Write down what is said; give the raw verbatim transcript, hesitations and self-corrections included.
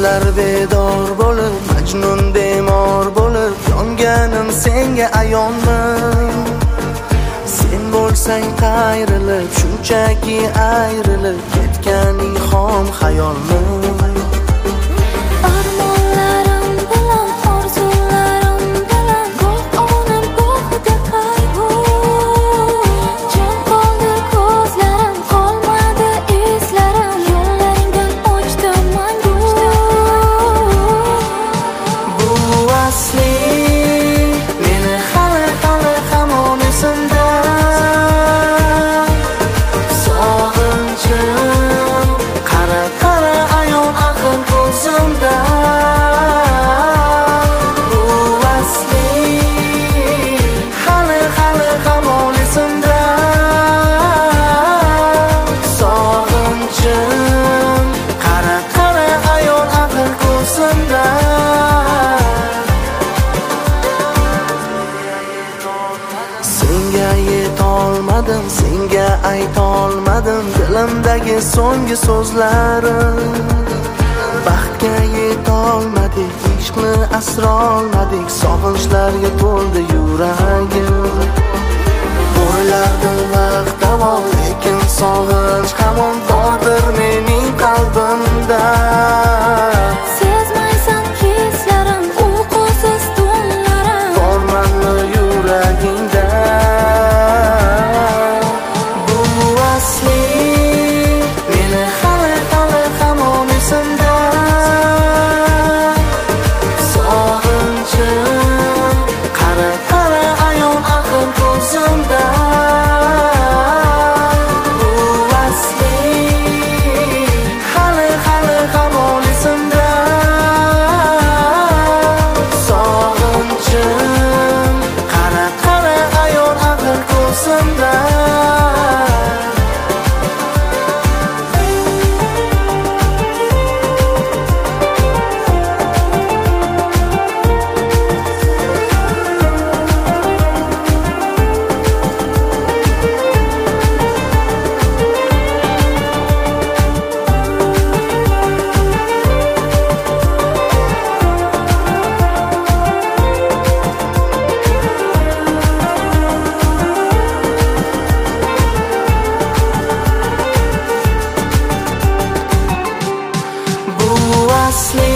Ko'zlar bedor bo'lib, majnun bemor bo'lib, yonganim senga ayonmi? Sen bo'lsang qayrilib, shunchaki ayrilib ketganing xom xayolmi? Senga yetolmadim, senga aytolmadim dilimdagi so'nggi so'zlarim. Baxtga yetolmadik, ishqni asrolmadik, sog'inchlarga to'ldi yuragim. O'ylardim vaqt davom, lekin sog'inch hamon bordir mening qalbimda. Sezmaysan hislarim, uyqusiz tunlarim, bormanmi yuragingda? Bu asli meni hali hali hamon esimda. Sog'inchim qara qara ayon axir ko'zimda. Bu asli hali hali hamon esimda. Sog'inchim qara qara ayon axir ko'zimda. Asli